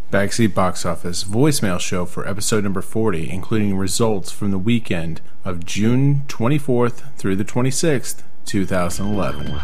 Backseat Box Office voicemail show for episode number 40, including results from the weekend of June 24th through the 26th, 2011.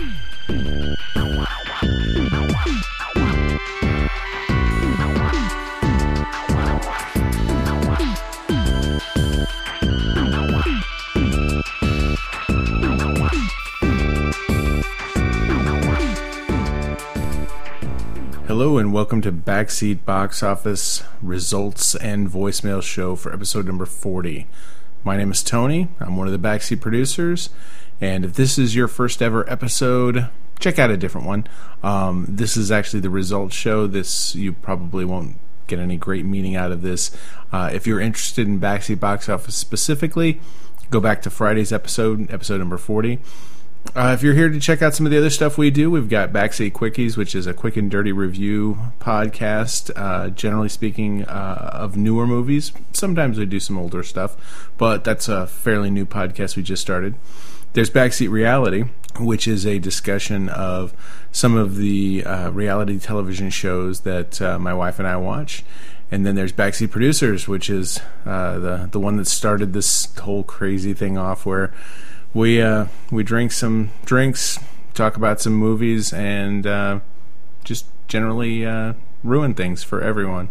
Hello and welcome to Backseat Box Office results and voicemail show for episode number 40. My name is Tony. I'm one of the Backseat producers, and if this is your first ever episode, check out a different one. This is actually the results show. You probably won't get any great meaning out of this. If you're interested in Backseat Box Office specifically, go back to Friday's episode number 40. If you're here to check out some of the other stuff we do, we've got Backseat Quickies, which is a quick and dirty review podcast, generally speaking, of newer movies. Sometimes we do some older stuff, but that's a fairly new podcast we just started. There's Backseat Reality, which is a discussion of some of the reality television shows that my wife and I watch. And then there's Backseat Producers, which is the one that started this whole crazy thing off where we drink some drinks, talk about some movies, and just generally ruin things for everyone.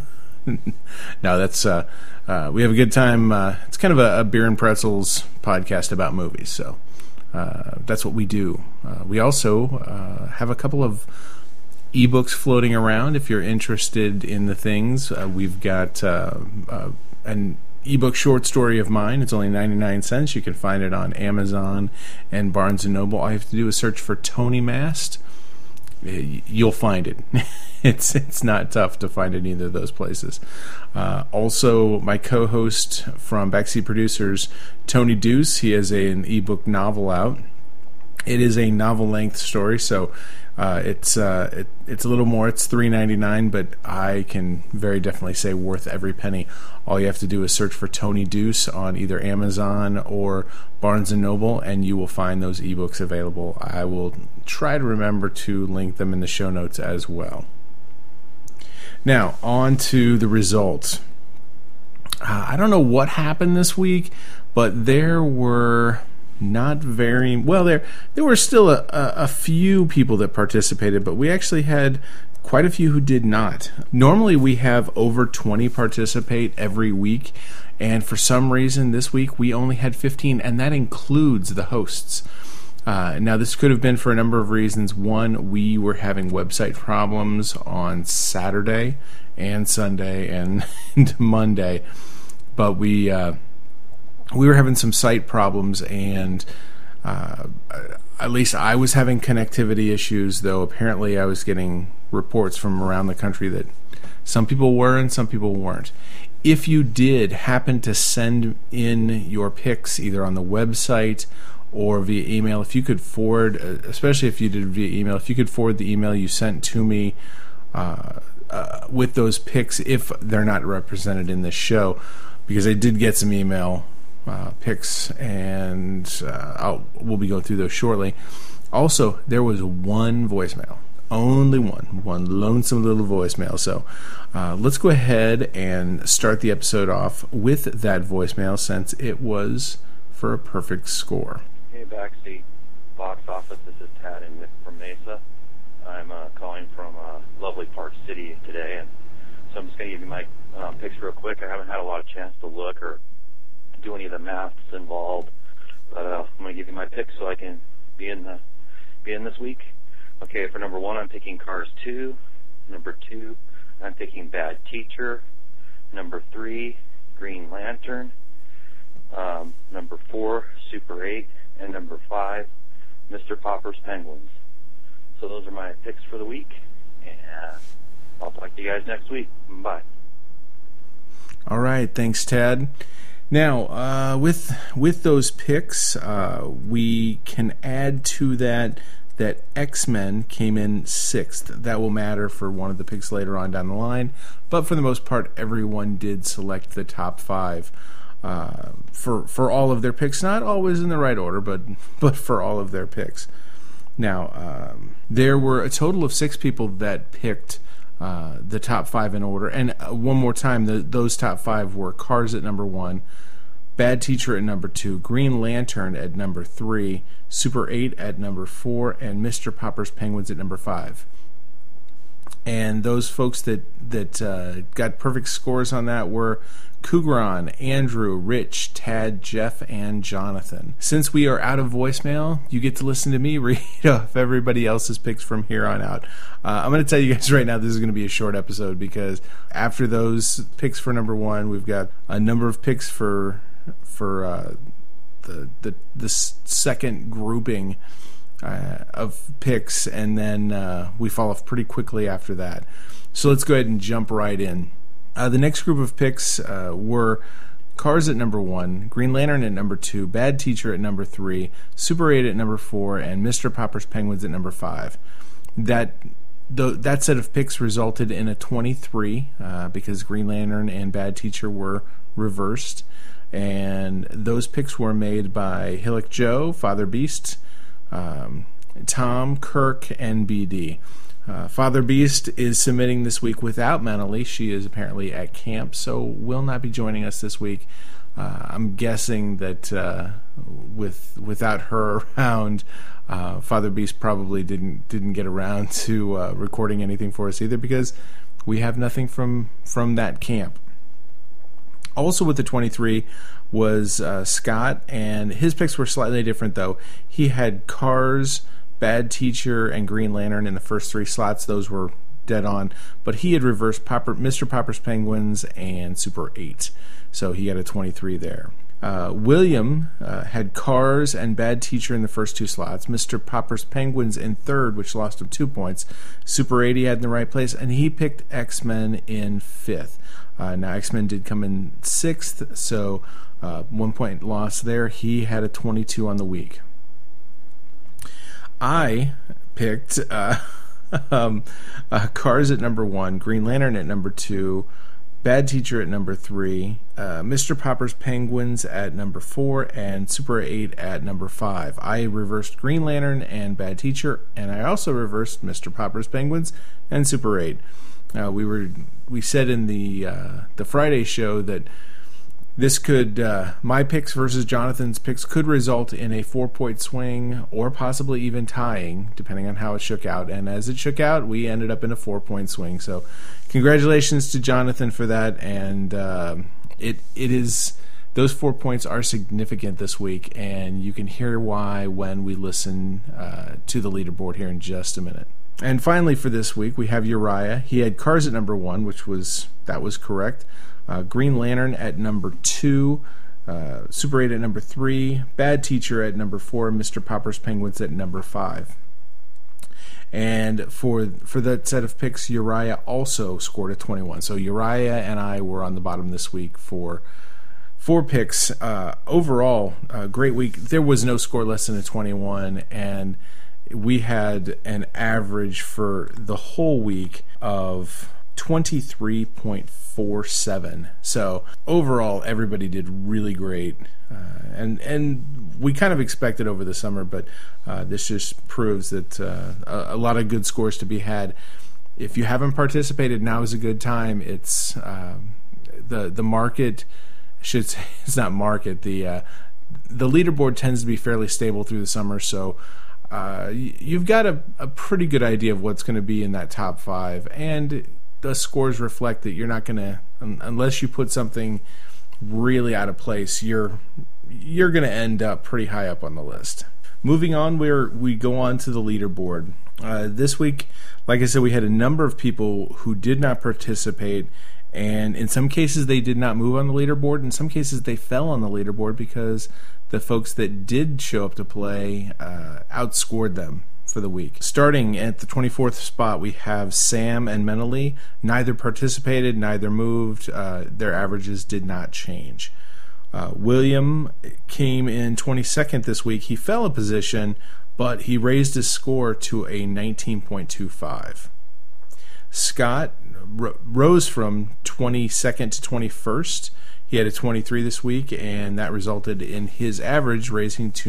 No, that's we have a good time. It's kind of a beer and pretzels podcast about movies, so that's what we do. We also have a couple of ebooks floating around. If you're interested in the things, we've got an ebook short story of mine. It's only 99 cents. You can find it on Amazon and Barnes & Noble. All you have to do is search for Tony Mast. You'll find it. It's not tough to find it in either of those places. Also, my co-host from Backseat Producers, Tony Deuce, he has an ebook novel out. It is a novel-length story, so it's a little more. It's $3.99, but I can very definitely say worth every penny. All you have to do is search for Tony Deuce on either Amazon or Barnes & Noble, and you will find those ebooks available. I will try to remember to link them in the show notes as well. Now, on to the results. I don't know what happened this week, but there were not very well. There were still a few people that participated, but we actually had quite a few who did not. Normally we have over 20 participate every week, and for some reason this week we only had 15, and that includes the hosts. Now this could have been for a number of reasons. One, we were having website problems on Saturday and Sunday and Monday, but we were having some site problems, and at least I was having connectivity issues, though apparently I was getting reports from around the country that some people were and some people weren't. If you did happen to send in your picks either on the website or via email, if you could forward, especially if you did via email, if you could forward the email you sent to me with those picks, if they're not represented in this show, because I did get some email picks, and we'll be going through those shortly. Also, there was one voicemail, only one lonesome little voicemail. So let's go ahead and start the episode off with that voicemail, since it was for a perfect score. Hey, Backseat Box Office, this is Tad and Nick from Mesa. I'm calling from lovely Park City today, and so I'm just going to give you my picks real quick. I haven't had a lot of chance to look or do any of the maths involved, but I'm going to give you my picks so I can be in this week. Okay, for number 1, I'm picking Cars 2. Number 2, I'm picking Bad Teacher. Number 3, Green Lantern. Number 4, Super 8, and number 5, Mr. Popper's Penguins. So those are my picks for the week, and I'll talk to you guys next week. Bye. All right, thanks, Tad. Now, with those picks, we can add to that X-Men came in 6th. That will matter for one of the picks later on down the line, but for the most part, everyone did select the top 5 for all of their picks. Not always in the right order, but for all of their picks. Now, there were a total of 6 people that picked the top 5 in order. And one more time, those top 5 were Cars at number 1, Bad Teacher at number 2, Green Lantern at number 3, Super 8 at number 4, and Mr. Popper's Penguins at number 5. And those folks that got perfect scores on that were Kugran, Andrew, Rich, Tad, Jeff, and Jonathan. Since we are out of voicemail, you get to listen to me read off everybody else's picks from here on out. I'm going to tell you guys right now, this is going to be a short episode because after those picks for number 1, we've got a number of picks for the second grouping of picks, and then we fall off pretty quickly after that. So let's go ahead and jump right in. The next group of picks were Cars at number 1, Green Lantern at number 2, Bad Teacher at number 3, Super 8 at number 4, and Mr. Popper's Penguins at number 5. That set of picks resulted in a 23 because Green Lantern and Bad Teacher were reversed. And those picks were made by Hillock Joe, Father Beast, Tom, Kirk, and BD. Father Beast is submitting this week without Mentally. She is apparently at camp, so will not be joining us this week. I'm guessing that without her around, Father Beast probably didn't get around to recording anything for us either because we have nothing from that camp. Also with the 23 was Scott, and his picks were slightly different, though. He had Cars, Bad Teacher, and Green Lantern in the first 3 slots. Those were dead on. But he had reversed Mr. Popper's Penguins and Super 8. So he got a 23 there. William had Cars and Bad Teacher in the first 2 slots. Mr. Popper's Penguins in third, which lost him 2 points. Super 8 he had in the right place, and he picked X-Men in 5th. Now, X-Men did come in 6th, so 1 point loss there. He had a 22 on the week. I picked Cars at number 1, Green Lantern at number 2, Bad Teacher at number 3, Mr. Popper's Penguins at number 4, and Super 8 at number 5. I reversed Green Lantern and Bad Teacher, and I also reversed Mr. Popper's Penguins and Super 8. We said in the Friday show that this could my picks versus Jonathan's picks could result in a 4-point swing or possibly even tying, depending on how it shook out. And as it shook out, we ended up in a 4-point swing. So, congratulations to Jonathan for that. And it is those 4 points are significant this week, and you can hear why when we listen to the leaderboard here in just a minute. And finally, for this week, we have Uriah. He had Cars at number 1, that was correct. Green Lantern at number 2, Super 8 at number 3, Bad Teacher at number 4, Mr. Popper's Penguins at number 5. And for that set of picks, Uriah also scored a 21. So Uriah and I were on the bottom this week for 4 picks. Overall, a great week. There was no score less than a 21, and we had an average for the whole week of 23.47. So overall, everybody did really great, and we kind of expected over the summer, but this just proves that a lot of good scores to be had. If you haven't participated, now is a good time. It's the market should say it's not market. The leaderboard tends to be fairly stable through the summer, so you've got a pretty good idea of what's going to be in that top 5, and the scores reflect that you're not going to, unless you put something really out of place, you're going to end up pretty high up on the list. Moving on, we go on to the leaderboard. This week, like I said, we had a number of people who did not participate, and in some cases they did not move on the leaderboard. In some cases they fell on the leaderboard because the folks that did show up to play outscored them for the week. Starting at the 24th spot, we have Sam and Mentally. Neither participated, neither moved. Their averages did not change. William came in 22nd this week. He fell a position, but he raised his score to a 19.25. Scott rose from 22nd to 21st. He had a 23 this week, and that resulted in his average raising to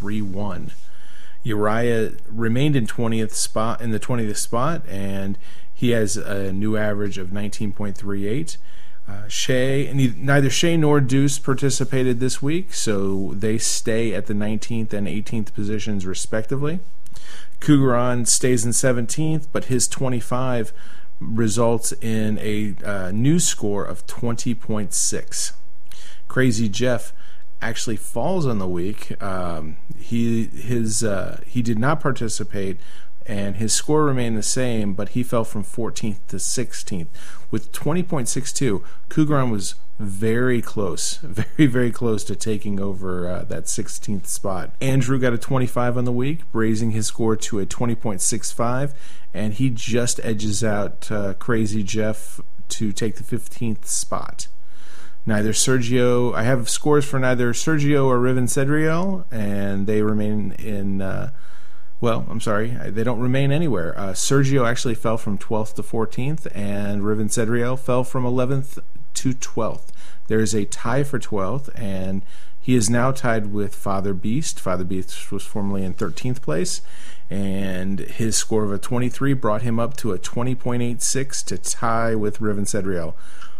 19.31. Uriah remained in the 20th spot, and He has a new average of 19.38. Neither Shea nor Deuce participated this week, so they stay at the 19th and 18th positions respectively. Cougaron stays in 17th, but his 25 results in a new score of 20.6. Crazy Jeff actually falls on the week. He did not participate, and his score remained the same, but he fell from 14th to 16th. With 20.62, Cougaron was very close, very, very close to taking over that 16th spot. Andrew got a 25 on the week, raising his score to a 20.65, and he just edges out Crazy Jeff to take the 15th spot. I have scores for neither Sergio or Riven Cedriel, and they remain in, they don't remain anywhere. Sergio actually fell from 12th to 14th, and Riven Cedriel fell from 11th to 12th. There is a tie for 12th, and he is now tied with Father Beast. Father Beast was formerly in 13th place, and his score of a 23 brought him up to a 20.86 to tie with Riven Cedriel.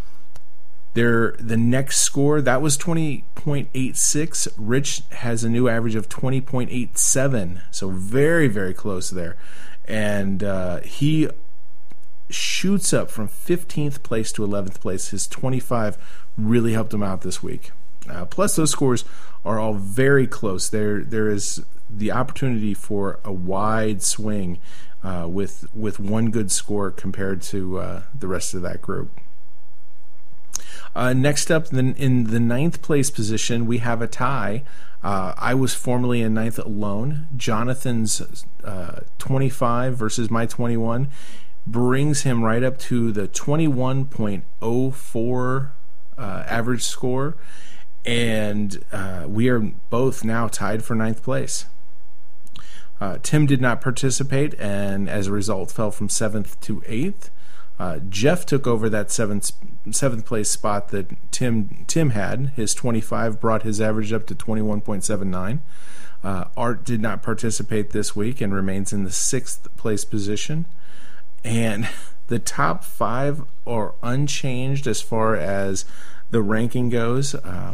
The next score, that was 20.86. Rich has a new average of 20.87, so very, very close there. And he shoots up from 15th place to 11th place. His 25 really helped him out this week. Plus, those scores are all very close. There is the opportunity for a wide swing with one good score compared to the rest of that group. Next up, in the 9th place position, we have a tie. I was formerly in 9th alone. Jonathan's 25 versus my 21 brings him right up to the 21.04 average score, and we are both now tied for 9th place. Tim did not participate, and as a result fell from 7th to 8th. Jeff took over that seventh place spot that Tim had. His 25 brought his average up to 21.79. Art did not participate this week and remains in the 6th place position. And the top 5 are unchanged as far as the ranking goes.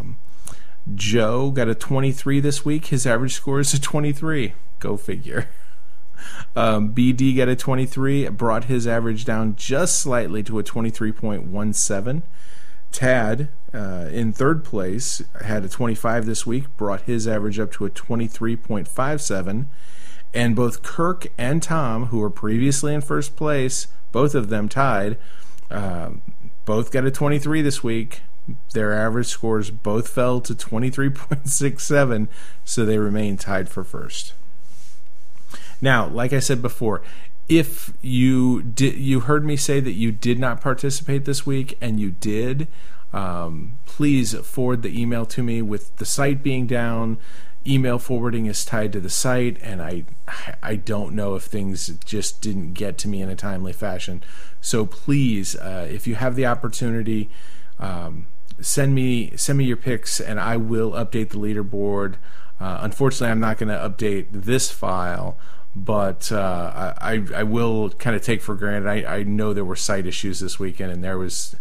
Joe got a 23 this week. His average score is a 23. Go figure. BD got a 23, brought his average down just slightly to a 23.17. Tad, in 3rd place, had a 25 this week, brought his average up to a 23.57. And both Kirk and Tom, who were previously in 1st place, both of them tied, both got a 23 this week. Their average scores both fell to 23.67, so they remain tied for 1st. Now, like I said before, if you heard me say that you did not participate this week, and you did, please forward the email to me. With the site being down, email forwarding is tied to the site, and I don't know if things just didn't get to me in a timely fashion. So please, if you have the opportunity, send me your picks, and I will update the leaderboard. Unfortunately, I'm not going to update this file, but I will kind of take for granted. I know there were site issues this weekend, and there was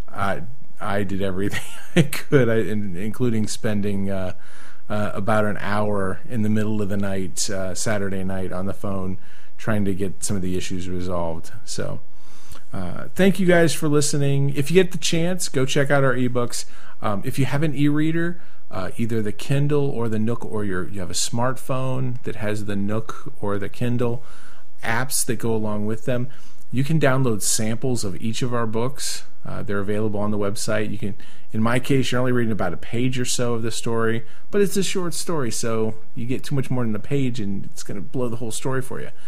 I did everything I could, including spending about an hour in the middle of the night, Saturday night, on the phone trying to get some of the issues resolved. So thank you guys for listening. If you get the chance, go check out our ebooks. If you have an e-reader, either the Kindle or the Nook, or you have a smartphone that has the Nook or the Kindle apps that go along with them, you can download samples of each of our books. They're available on the website. You can, in my case, you're only reading about a page or so of the story, but it's a short story, so you get too much more than a page, and it's going to blow the whole story for you.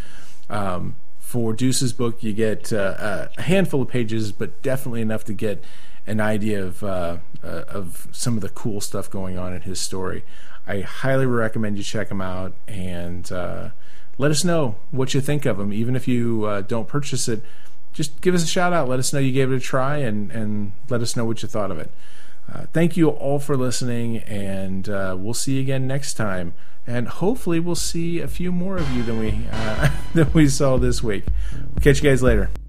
For Deuce's book, you get a handful of pages, but definitely enough to get an idea of some of the cool stuff going on in his story. I highly recommend you check them out, and let us know what you think of them. Even if you don't purchase it, just give us a shout out. Let us know you gave it a try, and let us know what you thought of it. Thank you all for listening, and we'll see you again next time. And hopefully we'll see a few more of you than we saw this week. We'll catch you guys later.